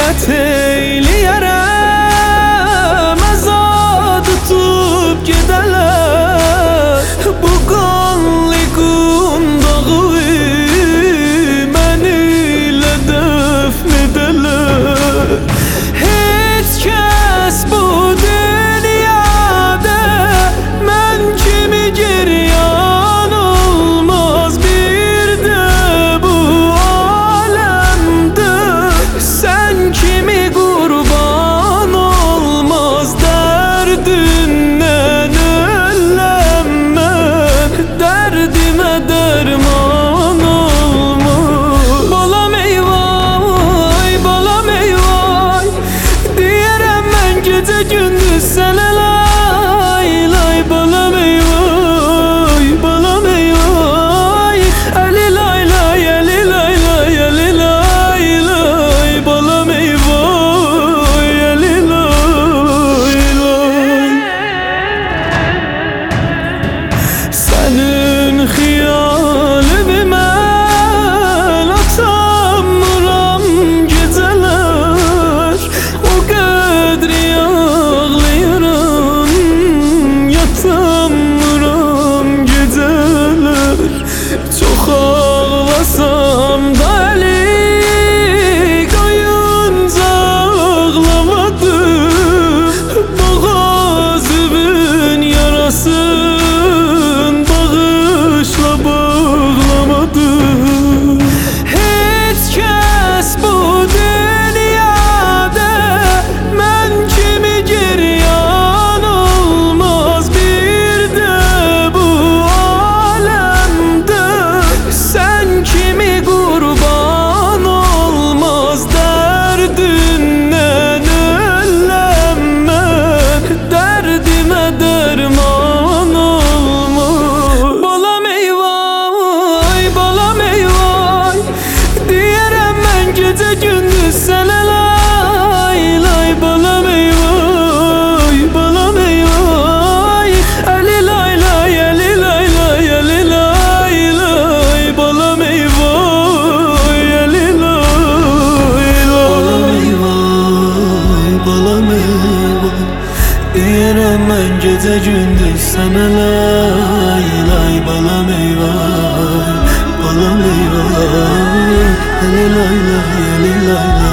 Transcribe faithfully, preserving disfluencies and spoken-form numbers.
Hürmet eyleyerem azad tutup gideler. Bu qanlı qundağı mən ilə dəfn edələr. Heç kəs bu dünyada mən kimi giryan olmaz. Bir də bu aləmdə sən kimi qurban olmaz. Dərdindən öləm mən, dərdimə dərman olmaz. Balam eyvay, balam eyvay, deyərəm mən gecə gündüz sənə lay lay. Balam eyvay, balam eyvay, əli lay lay, əli lay lay, əli lay lay. Balam eyvay, əli lay lay. Sənin xiyalını mən atamıram gecələr. O qədri ağlayıram, yatamıram gecələr. Çox ağlasam da əli qoyunca ağlamadım. Boğazımın yarasın bağışla bağlamadım. Heç kəs bu dünyada mən kimi giryan olmaz. Bir də bu aləmdə sən kimi qurban olmaz. Dərdindən öləm mən, dərdimə dərman olmaz. Balam eyvay, balam eyvay, deyərəm mən gecə gündüz sənə lay lay. Balam eyvay, balam eyvay, əli lay lay, əli lay lay, əli lay lay. Balam eyvay, əli lay lay. Balam eyvay, balam eyvay, deyərəm mən gecə gündüz sənə lay lay. Balam eyvay, balam eyvay, əli lay lay, əli lay lay.